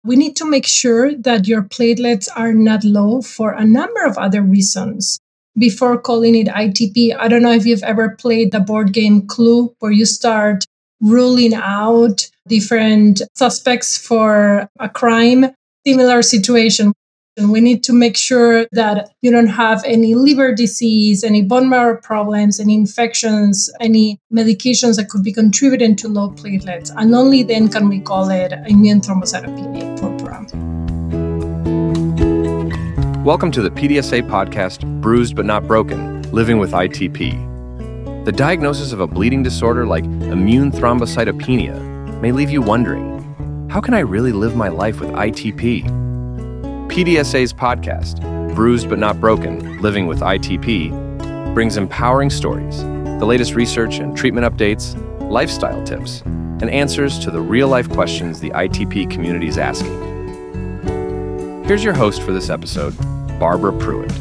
we need to make sure that your platelets are not low for a number of other reasons before calling it ITP. I don't know if you've ever played the board game Clue, where you start ruling out different suspects for a crime. Similar situation. And we need to make sure that you don't have any liver disease, any bone marrow problems, any infections, any medications that could be contributing to low platelets. And only then can we call it immune thrombocytopenia purpura. Welcome to the PDSA podcast, Bruised But Not Broken, Living with ITP. The diagnosis of a bleeding disorder like immune thrombocytopenia may leave you wondering, how can I really live my life with ITP? PDSA's podcast, Bruised But Not Broken, Living with ITP, brings empowering stories, the latest research and treatment updates, lifestyle tips, and answers to the real-life questions the ITP community is asking. Here's your host for this episode, Barbara Pruitt.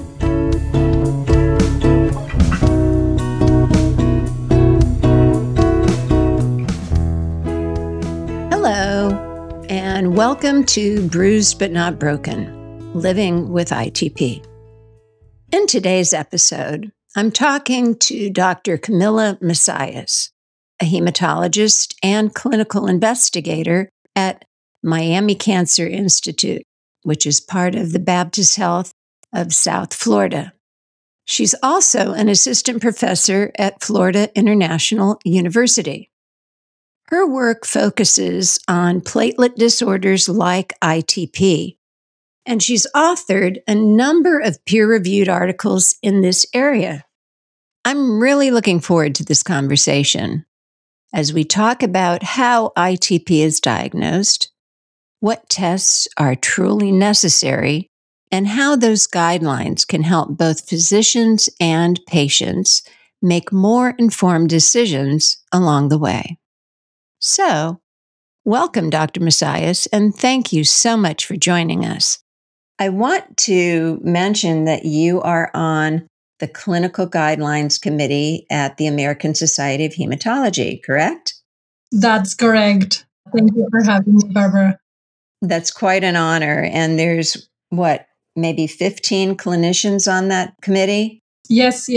Hello. And welcome to Bruised But Not Broken, Living with ITP. In today's episode, I'm talking to Dr. Camila Messias, a hematologist and clinical investigator at Miami Cancer Institute, which is part of the Baptist Health of South Florida. She's also an assistant professor at Florida International University. Her work focuses on platelet disorders like ITP, and she's authored a number of peer-reviewed articles in this area. I'm really looking forward to this conversation as we talk about how ITP is diagnosed, what tests are truly necessary, and how those guidelines can help both physicians and patients make more informed decisions along the way. So, welcome, Dr. Messias, and thank you so much for joining us. I want to mention that you are on the Clinical Guidelines Committee at the American Society of Hematology, correct? That's correct. Thank you for having me, Barbara. That's quite an honor. And there's, maybe 15 clinicians on that committee? Yes.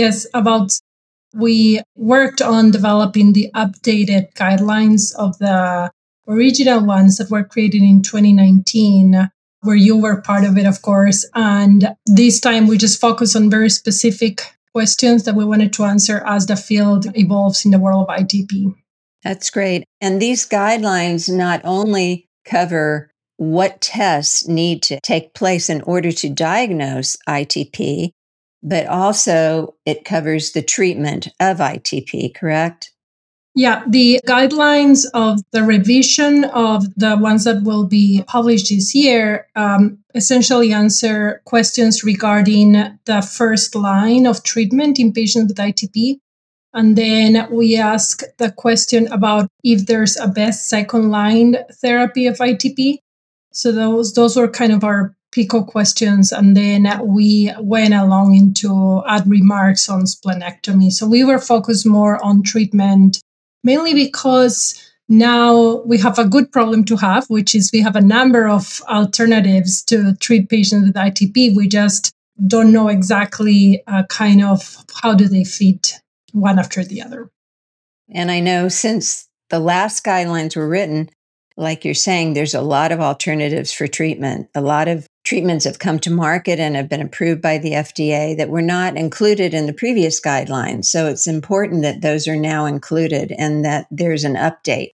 We worked on developing the updated guidelines of the original ones that were created in 2019, where you were part of it, of course. And this time we just focus on very specific questions that we wanted to answer as the field evolves in the world of ITP. That's great. And these guidelines not only cover what tests need to take place in order to diagnose ITP, but also it covers the treatment of ITP, correct? Yeah, the guidelines of the revision of the ones that will be published this year essentially answer questions regarding the first line of treatment in patients with ITP. And then we ask the question about if there's a best second line therapy of ITP. So those were kind of our PICO questions, and then we went along into add remarks on splenectomy. So we were focused more on treatment, mainly because now we have a good problem to have, which is we have a number of alternatives to treat patients with ITP. We just don't know exactly kind of how do they fit one after the other. And I know since the last guidelines were written, like you're saying, there's a lot of alternatives for treatment. A lot of treatments have come to market and have been approved by the FDA that were not included in the previous guidelines. So it's important that those are now included and that there's an update.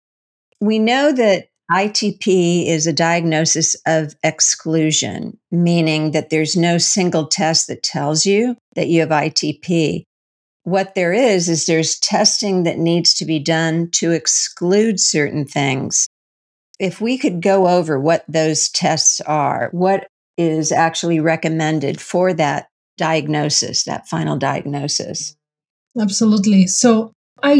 We know that ITP is a diagnosis of exclusion, meaning that there's no single test that tells you that you have ITP. What there is there's testing that needs to be done to exclude certain things. If we could go over what those tests are, what is actually recommended for that diagnosis, that final diagnosis? Absolutely. So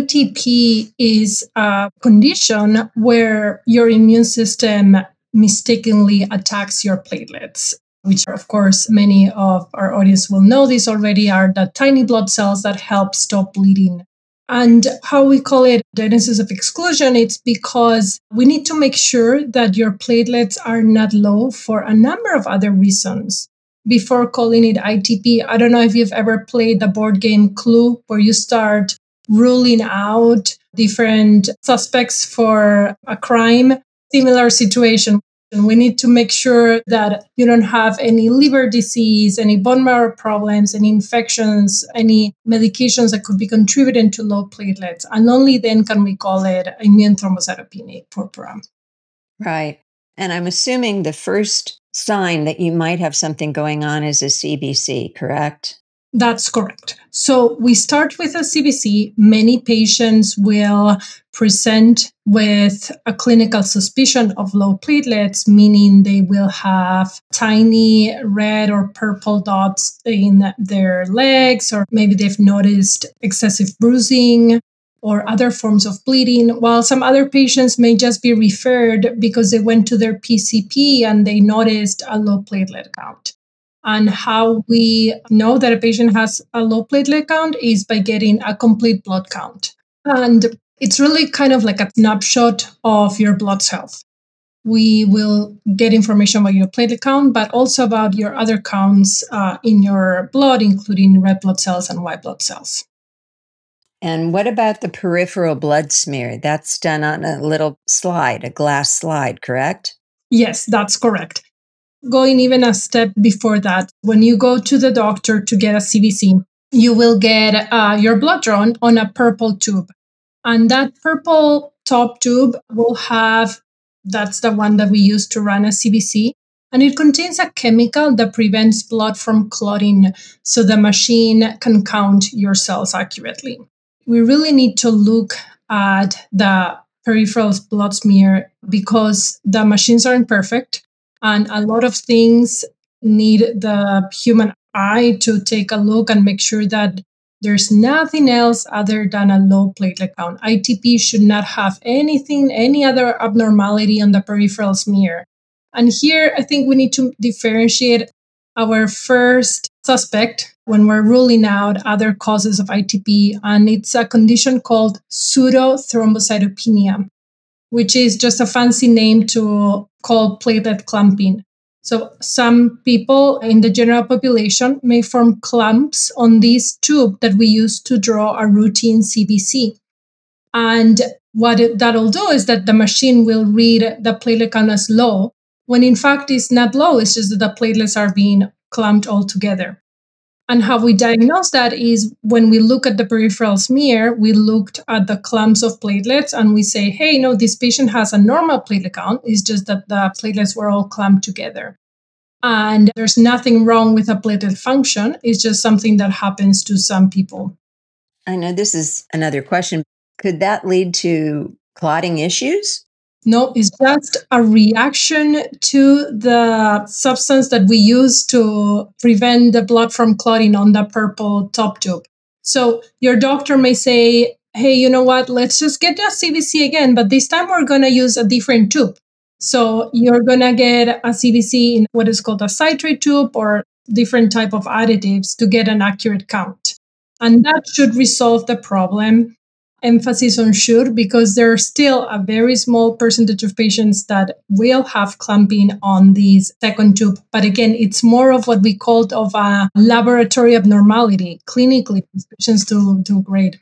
ITP is a condition where your immune system mistakenly attacks your platelets, which are, of course, many of our audience will know this already, are the tiny blood cells that help stop bleeding. And how we call it diagnosis of exclusion, it's because we need to make sure that your platelets are not low for a number of other reasons before calling it ITP. I don't know if you've ever played the board game Clue, where you start ruling out different suspects for a crime. Similar situation. And we need to make sure that you don't have any liver disease, any bone marrow problems, any infections, any medications that could be contributing to low platelets. And only then can we call it immune thrombocytopenic purpura. Right. And I'm assuming the first sign that you might have something going on is a CBC, correct? That's correct. So we start with a CBC. Many patients will present with a clinical suspicion of low platelets, meaning they will have tiny red or purple dots in their legs, or maybe they've noticed excessive bruising or other forms of bleeding, while some other patients may just be referred because they went to their PCP and they noticed a low platelet count. And how we know that a patient has a low platelet count is by getting a complete blood count. And it's really kind of like a snapshot of your blood health. We will get information about your platelet count, but also about your other counts in your blood, including red blood cells and white blood cells. And what about the peripheral blood smear? That's done on a little slide, a glass slide, correct? Yes, that's correct. Going even a step before that, when you go to the doctor to get a CBC, you will get your blood drawn on a purple tube. And that purple top tube will have, that's the one that we use to run a CBC. And it contains a chemical that prevents blood from clotting so the machine can count your cells accurately. We really need to look at the peripheral blood smear because the machines aren't perfect. And a lot of things need the human eye to take a look and make sure that there's nothing else other than a low platelet count. ITP should not have anything, any other abnormality on the peripheral smear. And here, I think we need to differentiate our first suspect when we're ruling out other causes of ITP. And it's a condition called pseudothrombocytopenia, which is just a fancy name to call platelet clumping. So some people in the general population may form clumps on this tube that we use to draw a routine CBC. And what that'll do is that the machine will read the platelet count as low, when in fact it's not low, it's just that the platelets are being clumped all together. And how we diagnose that is when we look at the peripheral smear, we looked at the clumps of platelets and we say, hey, no, this patient has a normal platelet count. It's just that the platelets were all clumped together. And there's nothing wrong with a platelet function. It's just something that happens to some people. I know this is another question. Could that lead to clotting issues? No, it's just a reaction to the substance that we use to prevent the blood from clotting on the purple top tube. So your doctor may say, hey, you know what, let's just get a CBC again, but this time we're going to use a different tube. So you're going to get a CBC in what is called a citrate tube or different type of additives to get an accurate count. And that should resolve the problem. Emphasis on should, because there's still a very small percentage of patients that will have clumping on this second tube. But again, it's more of what we called of a laboratory abnormality. Clinically, these patients do great.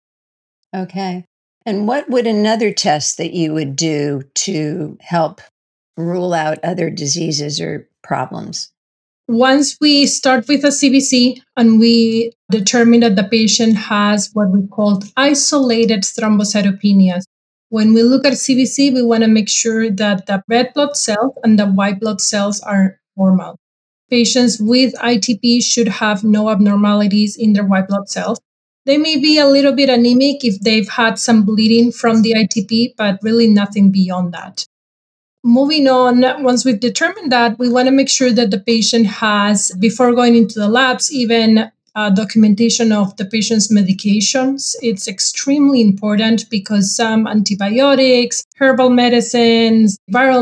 Okay. And what would another test that you would do to help rule out other diseases or problems? Once we start with a CBC and we determine that the patient has what we call isolated thrombocytopenia, when we look at CBC, we want to make sure that the red blood cells and the white blood cells are normal. Patients with ITP should have no abnormalities in their white blood cells. They may be a little bit anemic if they've had some bleeding from the ITP, but really nothing beyond that. Moving on, once we've determined that, we want to make sure that the patient has, before going into the labs, even documentation of the patient's medications. It's extremely important because some antibiotics, herbal medicines, viral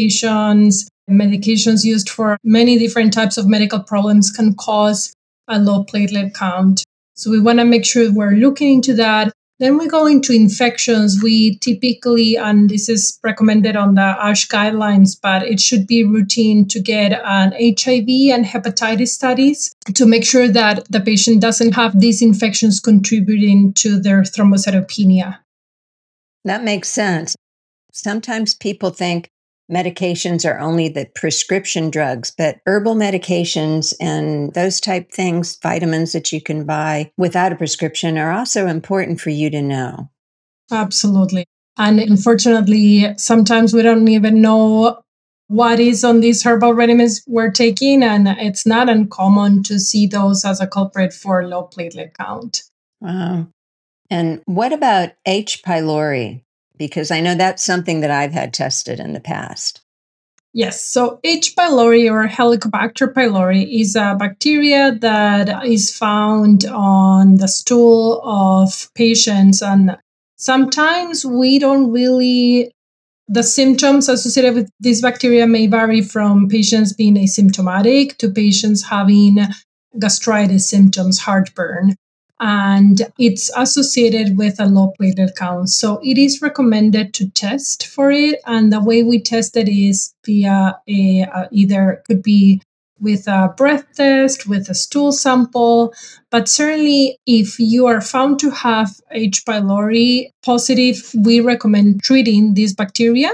medications used for many different types of medical problems can cause a low platelet count. So we want to make sure we're looking into that. Then we go into infections. We typically, and this is recommended on the ASH guidelines, but it should be routine to get an HIV and hepatitis studies to make sure that the patient doesn't have these infections contributing to their thrombocytopenia. That makes sense. Sometimes people think medications are only the prescription drugs, but herbal medications and those type things, vitamins that you can buy without a prescription, are also important for you to know. Absolutely. And unfortunately, sometimes we don't even know what is on these herbal remedies we're taking, and it's not uncommon to see those as a culprit for low platelet count. Wow. And what about H. pylori? Because I know that's something that I've had tested in the past. Yes, so H. pylori or Helicobacter pylori is a bacteria that is found on the stool of patients. And sometimes we don't really, the symptoms associated with this bacteria may vary from patients being asymptomatic to patients having gastritis symptoms, heartburn. And it's associated with a low platelet count. So it is recommended to test for it. And the way we test it is via either could be with a breath test, with a stool sample. But certainly, if you are found to have H. pylori positive, we recommend treating this bacteria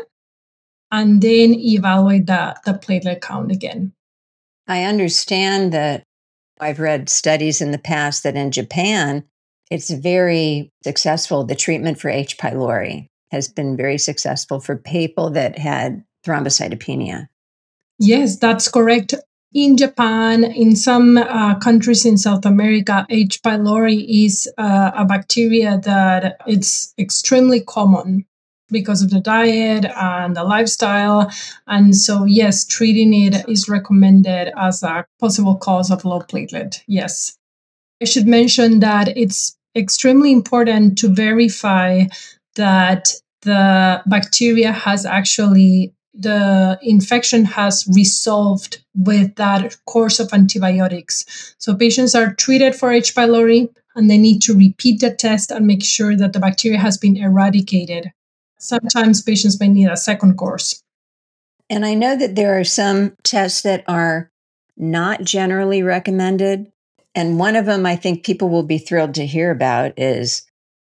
and then evaluate the platelet count again. I understand that I've read studies in the past that in Japan, it's very successful. The treatment for H. pylori has been very successful for people that had thrombocytopenia. Yes, that's correct. In Japan, in some countries in South America, H. pylori is a bacteria that it's extremely common because of the diet and the lifestyle. And so, yes, treating it is recommended as a possible cause of low platelet. Yes. I should mention that it's extremely important to verify that the bacteria has actually, the infection has resolved with that course of antibiotics. So patients are treated for H. pylori and they need to repeat the test and make sure that the bacteria has been eradicated. Sometimes patients may need a second course. And I know that there are some tests that are not generally recommended. And one of them I think people will be thrilled to hear about is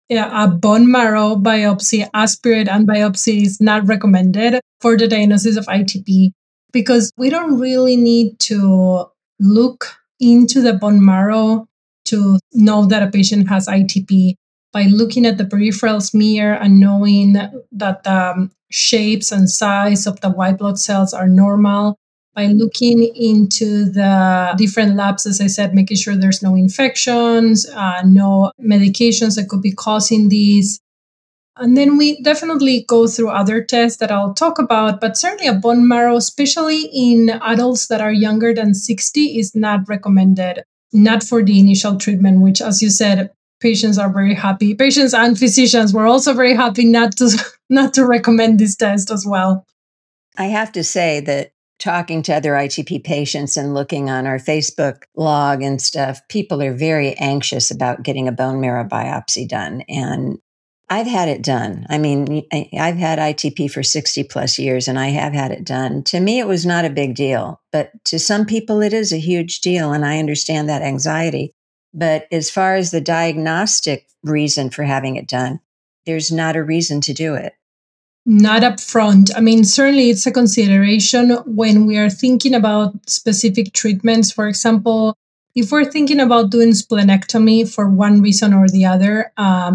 a bone marrow biopsy, aspirate and biopsy is not recommended for the diagnosis of ITP because we don't really need to look into the bone marrow to know that a patient has ITP. By looking at the peripheral smear and knowing that the shapes and size of the white blood cells are normal, by looking into the different labs, as I said, making sure there's no infections, no medications that could be causing these. And then we definitely go through other tests that I'll talk about, but certainly a bone marrow, especially in adults that are younger than 60, is not recommended, not for the initial treatment, which, as you said, patients are very happy. Patients and physicians were also very happy not to recommend this test as well. I have to say that talking to other ITP patients and looking on our Facebook log and stuff, people are very anxious about getting a bone marrow biopsy done. And I've had it done. I mean, I've had ITP for 60 plus years and I have had it done. To me, it was not a big deal, but to some people, it is a huge deal. And I understand that anxiety. But as far as the diagnostic reason for having it done, there's not a reason to do it. Not upfront. I mean, certainly it's a consideration when we are thinking about specific treatments. For example, if we're thinking about doing splenectomy for one reason or the other,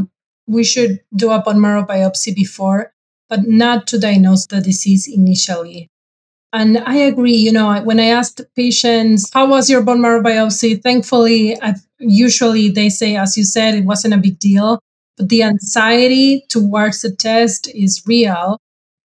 we should do a bone marrow biopsy before, but not to diagnose the disease initially. And I agree, when I asked patients, how was your bone marrow biopsy? Thankfully, usually they say, as you said, it wasn't a big deal. But the anxiety towards the test is real.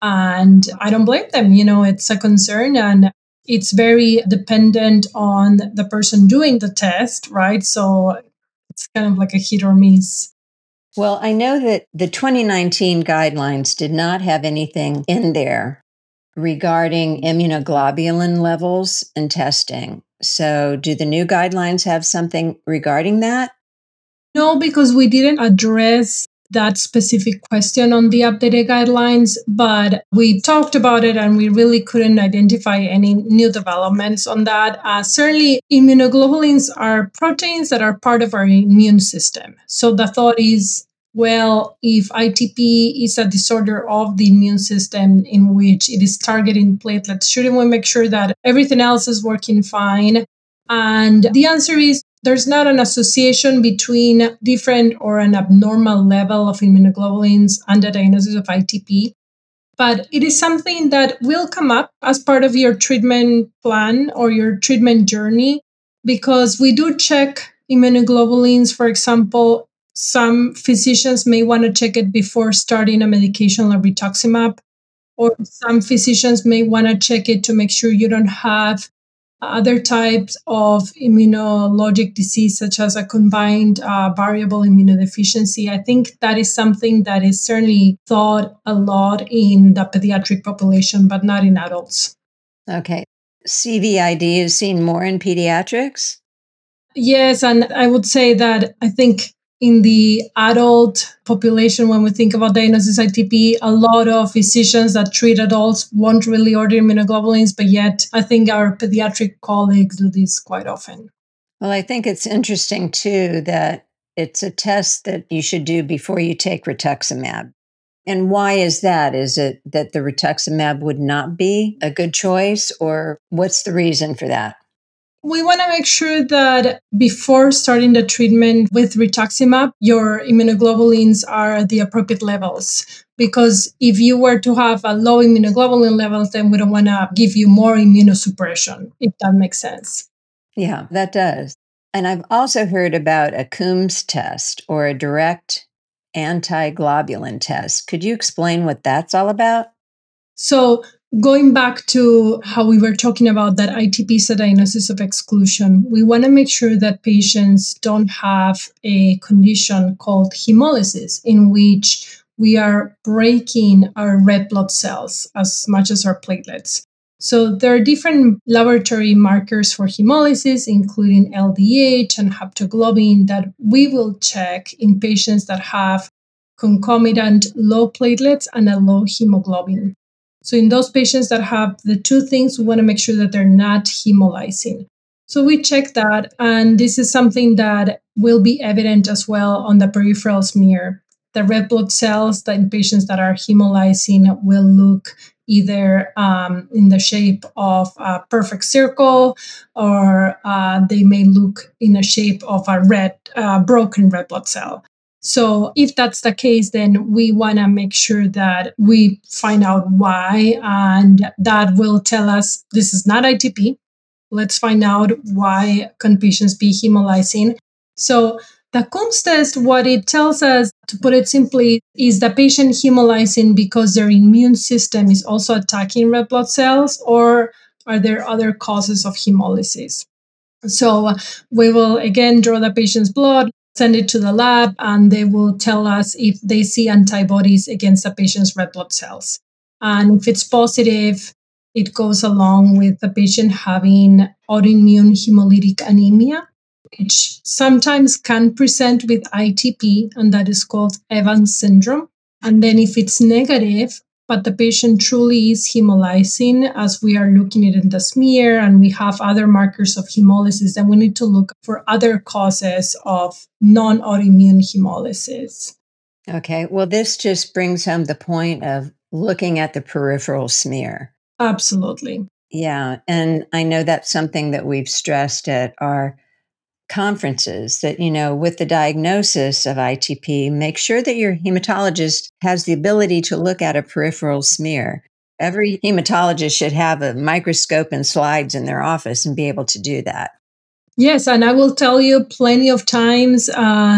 And I don't blame them. It's a concern and it's very dependent on the person doing the test, right? So it's kind of like a hit or miss. Well, I know that the 2019 guidelines did not have anything in there regarding immunoglobulin levels and testing. So do the new guidelines have something regarding that? No, because we didn't address that specific question on the updated guidelines, but we talked about it and we really couldn't identify any new developments on that. Certainly, immunoglobulins are proteins that are part of our immune system. So the thought is, well, if ITP is a disorder of the immune system in which it is targeting platelets, shouldn't we make sure that everything else is working fine? And the answer is there's not an association between different or an abnormal level of immunoglobulins and the diagnosis of ITP. But it is something that will come up as part of your treatment plan or your treatment journey, because we do check immunoglobulins. For example, some physicians may want to check it before starting a medication like rituximab, or some physicians may want to check it to make sure you don't have other types of immunologic disease, such as a combined variable immunodeficiency. I think that is something that is certainly thought a lot in the pediatric population, but not in adults. Okay. CVID is seen more in pediatrics? Yes, and I would say that I think in the adult population, when we think about diagnosis ITP, a lot of physicians that treat adults won't really order immunoglobulins, but yet I think our pediatric colleagues do this quite often. Well, I think it's interesting too that it's a test that you should do before you take rituximab. And why is that? Is it that the rituximab would not be a good choice, or what's the reason for that? We want to make sure that before starting the treatment with rituximab, your immunoglobulins are at the appropriate levels. Because if you were to have a low immunoglobulin levels, then we don't want to give you more immunosuppression, if that makes sense. Yeah, that does. And I've also heard about a Coombs test or a direct antiglobulin test. Could you explain what that's all about? So going back to how we were talking about that ITP is a diagnosis of exclusion, we want to make sure that patients don't have a condition called hemolysis, in which we are breaking our red blood cells as much as our platelets. So there are different laboratory markers for hemolysis, including LDH and haptoglobin, that we will check in patients that have concomitant low platelets and a low hemoglobin. So in those patients that have the two things, we want to make sure that they're not hemolyzing. So we check that, and this is something that will be evident as well on the peripheral smear. The red blood cells that in patients that are hemolyzing will look either in the shape of a perfect circle, or they may look in the shape of a broken red blood cell. So if that's the case, then we want to make sure that we find out why, and that will tell us this is not ITP. Let's find out why can patients be hemolyzing. So the Coombs test, what it tells us, to put it simply, is the patient hemolyzing because their immune system is also attacking red blood cells, or are there other causes of hemolysis? So we will again draw the patient's blood, send it to the lab, and they will tell us if they see antibodies against the patient's red blood cells. And if it's positive, it goes along with the patient having autoimmune hemolytic anemia, which sometimes can present with ITP, and that is called Evans syndrome. And then if it's negative, but the patient truly is hemolyzing, as we are looking at it in the smear, and we have other markers of hemolysis, then we need to look for other causes of non-autoimmune hemolysis. Okay, well, this just brings home the point of looking at the peripheral smear. Absolutely. Yeah, and I know that's something that we've stressed at our conferences, that, with the diagnosis of ITP, make sure that your hematologist has the ability to look at a peripheral smear. Every hematologist should have a microscope and slides in their office and be able to do that. Yes, and I will tell you plenty of times,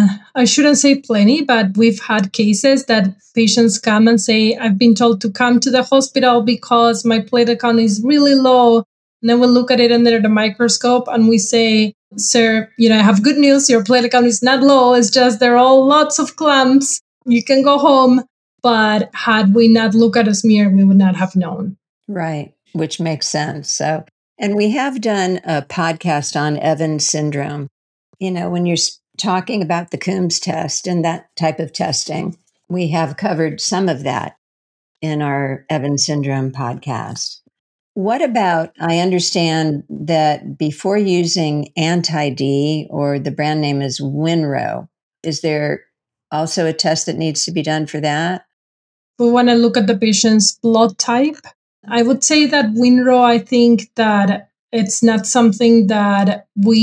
I shouldn't say plenty, but we've had cases that patients come and say, I've been told to come to the hospital because my platelet count is really low. And then we'll look at it under the microscope and we say, sir, I have good news. Your platelet count is not low. It's just there are all lots of clumps. You can go home. But had we not looked at a smear, we would not have known. Right, which makes sense. And we have done a podcast on Evans syndrome. When you're talking about the Coombs test and that type of testing. We have covered some of that in our Evans syndrome podcast. What about, I understand that before using anti-D, or the brand name is Winro, is there also a test that needs to be done for that? We want to look at the patient's blood type. I would say that Winro, I think that it's not something that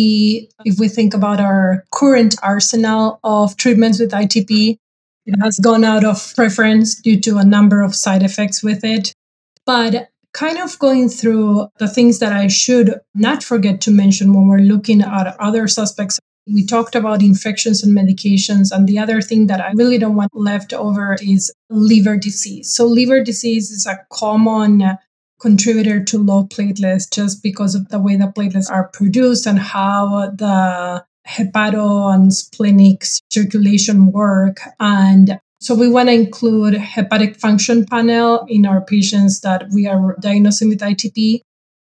if we think about our current arsenal of treatments with ITP, it has gone out of preference due to a number of side effects with it. But kind of going through the things that I should not forget to mention when we're looking at other suspects. We talked about infections and medications. And the other thing that I really don't want left over is liver disease. So liver disease is a common contributor to low platelets just because of the way the platelets are produced and how the hepato and splenic circulation work. And so we want to include hepatic function panel in our patients that we are diagnosing with ITP.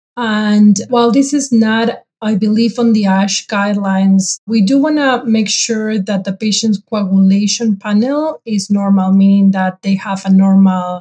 And while this is not, I believe, on the ASH guidelines, we do want to make sure that the patient's coagulation panel is normal, meaning that they have a normal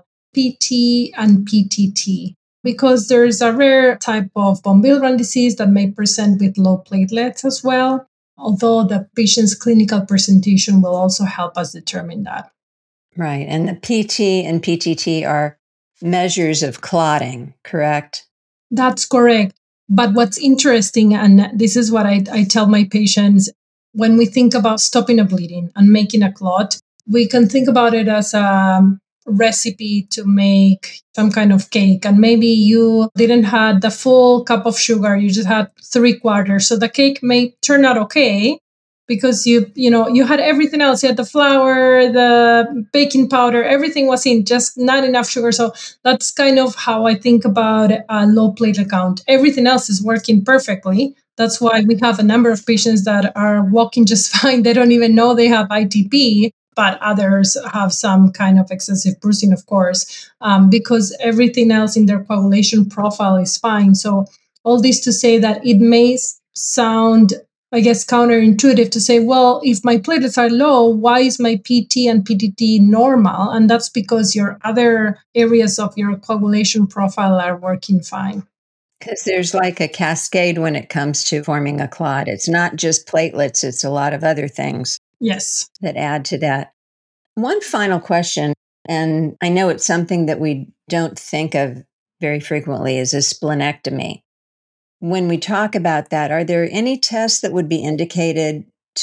PT and PTT. Because there's a rare type of von Willebrand disease that may present with low platelets as well, although the patient's clinical presentation will also help us determine that. Right. And the PT and PTT are measures of clotting, correct? That's correct. But what's interesting, and this is what I tell my patients, when we think about stopping a bleeding and making a clot, we can think about it as a recipe to make some kind of cake. And maybe you didn't have the full cup of sugar, you just had 3/4. So the cake may turn out okay, because you had everything else. You had the flour, the baking powder, everything was in, just not enough sugar. So that's kind of how I think about a low platelet count. Everything else is working perfectly. That's why we have a number of patients that are walking just fine. They don't even know they have ITP, but others have some kind of excessive bruising, of course, because everything else in their coagulation profile is fine. So all this to say that it may sound, I guess, counterintuitive to say, well, if my platelets are low, why is my PT and PTT normal? And that's because your other areas of your coagulation profile are working fine. Because there's like a cascade when it comes to forming a clot. It's not just platelets, it's a lot of other things. Yes. That add to that. One final question, and I know it's something that we don't think of very frequently, is a splenectomy. When we talk about that, are there any tests that would be indicated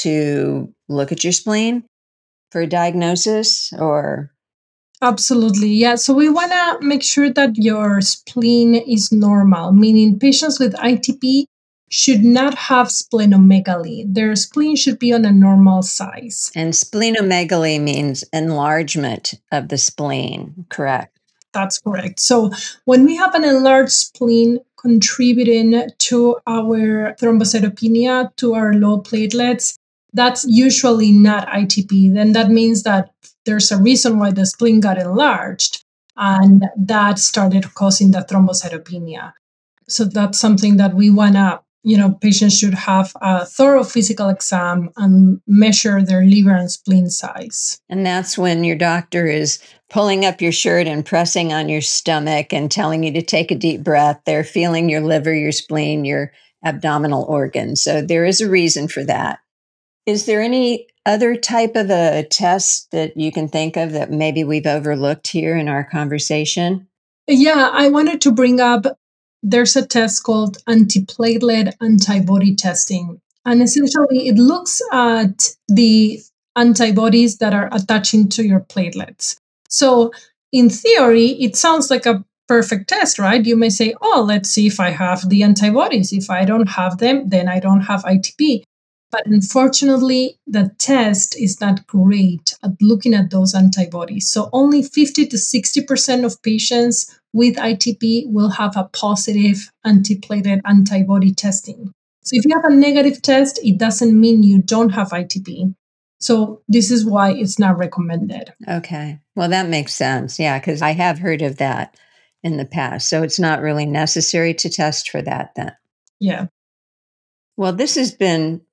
to look at your spleen for a diagnosis, or? Absolutely. Yeah. So we want to make sure that your spleen is normal, meaning patients with ITP should not have splenomegaly. Their spleen should be on a normal size. And splenomegaly means enlargement of the spleen, correct? That's correct. So when we have an enlarged spleen contributing to our thrombocytopenia, to our low platelets, that's usually not ITP. Then that means that there's a reason why the spleen got enlarged, and that started causing the thrombocytopenia. So that's something that we want to, patients should have a thorough physical exam and measure their liver and spleen size. And that's when your doctor is pulling up your shirt and pressing on your stomach and telling you to take a deep breath. They're feeling your liver, your spleen, your abdominal organs. So there is a reason for that. Is there any other type of a test that you can think of that maybe we've overlooked here in our conversation? Yeah, I wanted to bring up, there's a test called antiplatelet antibody testing. And essentially, it looks at the antibodies that are attaching to your platelets. So in theory, it sounds like a perfect test, right? You may say, oh, let's see if I have the antibodies. If I don't have them, then I don't have ITP. But unfortunately, the test is not great at looking at those antibodies. So only 50 to 60% of patients with ITP will have a positive antiplatelet antibody testing. So if you have a negative test, it doesn't mean you don't have ITP. So this is why it's not recommended. Okay. Well, that makes sense. Yeah, because I have heard of that in the past. So it's not really necessary to test for that then. Yeah. Well, this has been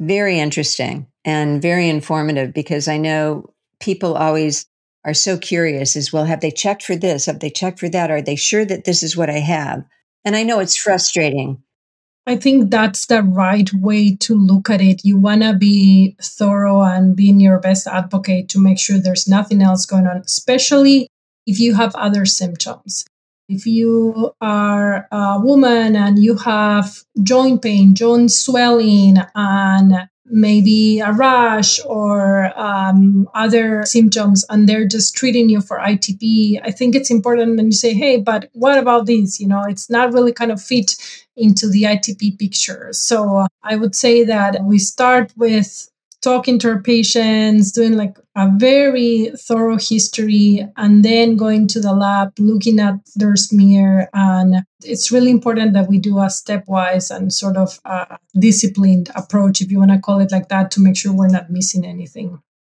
Very interesting and very informative, because I know people always are so curious as well. Have they checked for this? Have they checked for that? Are they sure that this is what I have? And I know it's frustrating. I think that's the right way to look at it. You want to be thorough and being your best advocate to make sure there's nothing else going on, especially if you have other symptoms. If you are a woman and you have joint pain, joint swelling, and maybe a rash or other symptoms, and they're just treating you for ITP, I think it's important when you say, hey, but what about this? It's not really kind of fit into the ITP picture. So I would say that we start with talking to our patients, doing like a very thorough history, and then going to the lab, looking at their smear. And it's really important that we do a stepwise and sort of a disciplined approach, if you want to call it like that, to make sure we're not missing anything.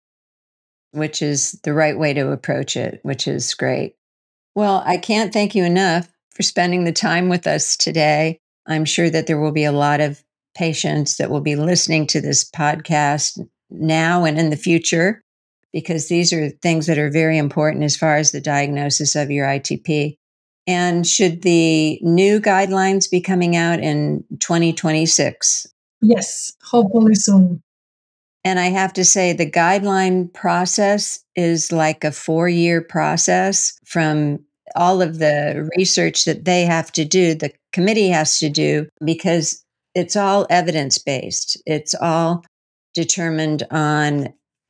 Which is the right way to approach it, which is great. Well, I can't thank you enough for spending the time with us today. I'm sure that there will be a lot of patients that will be listening to this podcast now and in the future, because these are things that are very important as far as the diagnosis of your ITP. And should the new guidelines be coming out in 2026? Yes, hopefully soon. And I have to say, the guideline process is like a 4-year process from all of the research that they have to do, the committee has to do, because it's all evidence-based. It's all determined on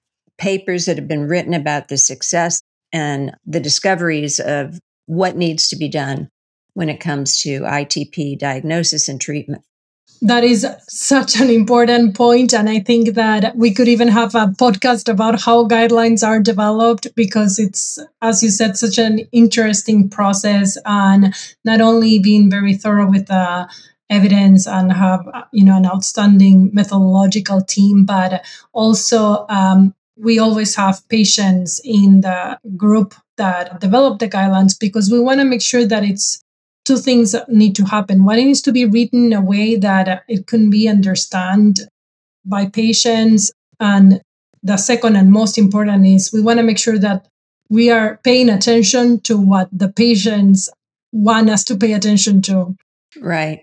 papers that have been written about the success and the discoveries of what needs to be done when it comes to ITP diagnosis and treatment. That is such an important point. And I think that we could even have a podcast about how guidelines are developed, because it's, as you said, such an interesting process, and not only being very thorough with the evidence and have, an outstanding methodological team, but also we always have patients in the group that develop the guidelines, because we want to make sure that it's two things that need to happen. One, it needs to be written in a way that it can be understood by patients. And the second and most important is we want to make sure that we are paying attention to what the patients want us to pay attention to. Right.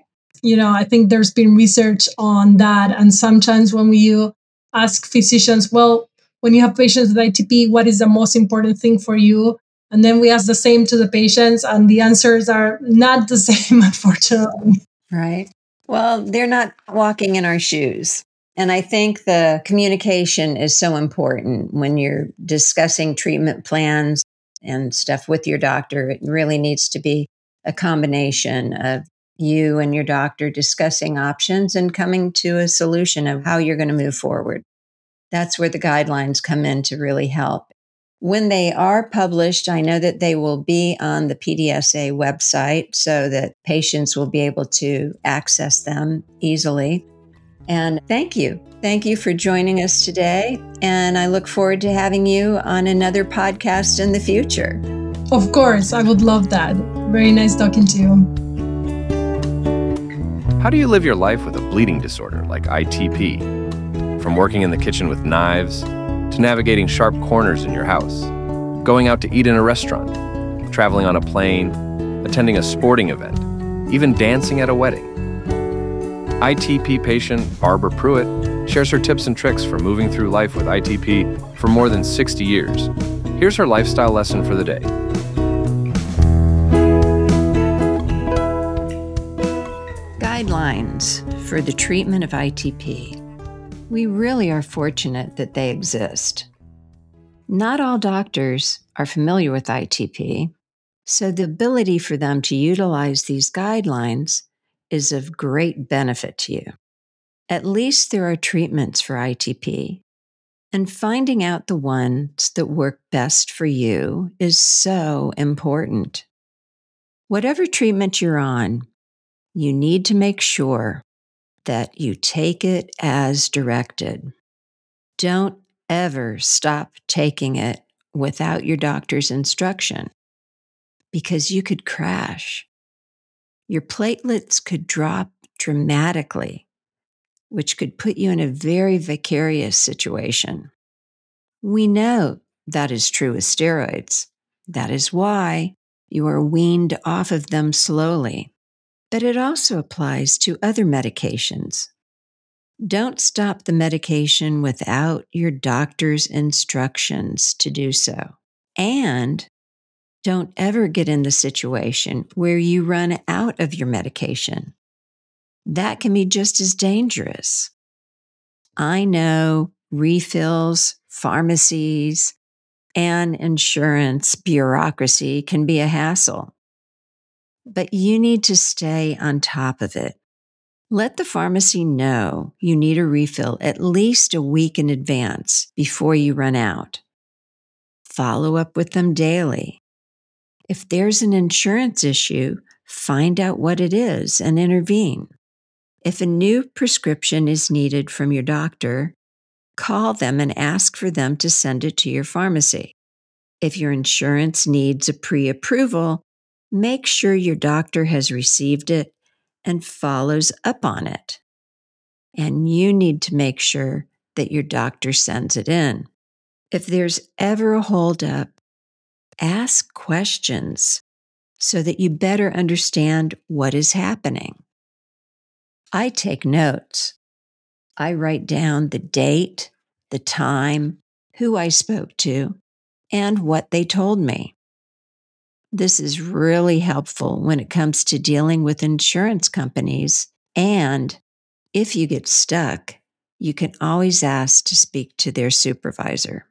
I think there's been research on that. And sometimes when you ask physicians, well, when you have patients with ITP, what is the most important thing for you? And then we ask the same to the patients, and the answers are not the same, unfortunately. Right. Well, they're not walking in our shoes. And I think the communication is so important when you're discussing treatment plans and stuff with your doctor. It really needs to be a combination of you and your doctor discussing options and coming to a solution of how you're going to move forward. That's where the guidelines come in to really help. When they are published, I know that they will be on the PDSA website so that patients will be able to access them easily. And thank you. Thank you for joining us today. And I look forward to having you on another podcast in the future. Of course, I would love that. Very nice talking to you. How do you live your life with a bleeding disorder like ITP? From working in the kitchen with knives, to navigating sharp corners in your house, going out to eat in a restaurant, traveling on a plane, attending a sporting event, even dancing at a wedding. ITP patient Barbara Pruitt shares her tips and tricks for moving through life with ITP for more than 60 years. Here's her lifestyle lesson for the day. Guidelines for the treatment of ITP. We really are fortunate that they exist. Not all doctors are familiar with ITP, so the ability for them to utilize these guidelines is of great benefit to you. At least there are treatments for ITP, and finding out the ones that work best for you is so important. Whatever treatment you're on, you need to make sure that you take it as directed. Don't ever stop taking it without your doctor's instruction, because you could crash. Your platelets could drop dramatically. which could put you in a very vicarious situation. We know that is true with steroids. That is why you are weaned off of them slowly. But it also applies to other medications. Don't stop the medication without your doctor's instructions to do so. And don't ever get in the situation where you run out of your medication. That can be just as dangerous. I know refills, pharmacies, and insurance bureaucracy can be a hassle, but you need to stay on top of it. Let the pharmacy know you need a refill at least a week in advance before you run out. Follow up with them daily. If there's an insurance issue, find out what it is and intervene. If a new prescription is needed from your doctor, call them and ask for them to send it to your pharmacy. If your insurance needs a pre-approval, make sure your doctor has received it and follows up on it. And you need to make sure that your doctor sends it in. If there's ever a holdup, ask questions so that you better understand what is happening. I take notes. I write down the date, the time, who I spoke to, and what they told me. This is really helpful when it comes to dealing with insurance companies, and if you get stuck, you can always ask to speak to their supervisor.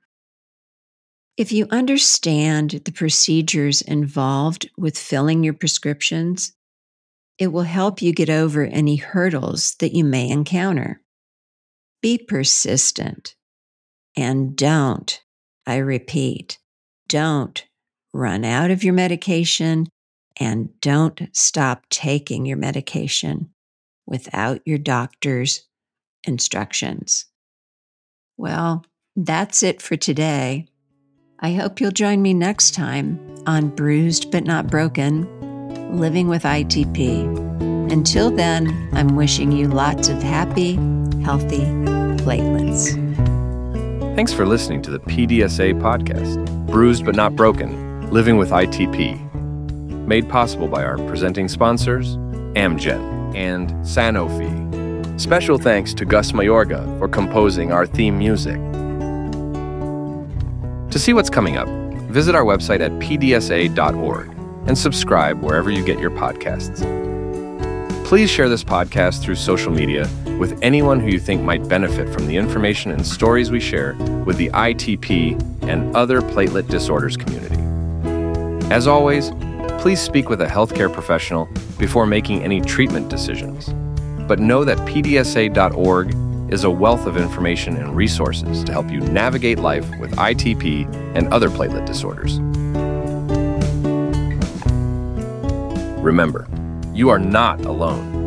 If you understand the procedures involved with filling your prescriptions, it will help you get over any hurdles that you may encounter. Be persistent and don't, I repeat, don't run out of your medication and don't stop taking your medication without your doctor's instructions. Well, that's it for today. I hope you'll join me next time on Bruised But Not Broken, Living with ITP. Until then, I'm wishing you lots of happy, healthy platelets. Thanks for listening to the PDSA podcast, Bruised But Not Broken, Living with ITP. Made possible by our presenting sponsors, Amgen and Sanofi. Special thanks to Gus Mayorga for composing our theme music. To see what's coming up, visit our website at pdsa.org and subscribe wherever you get your podcasts. Please share this podcast through social media with anyone who you think might benefit from the information and stories we share with the ITP and other platelet disorders community. As always, please speak with a healthcare professional before making any treatment decisions. But know that pdsa.org is a wealth of information and resources to help you navigate life with ITP and other platelet disorders. Remember, you are not alone.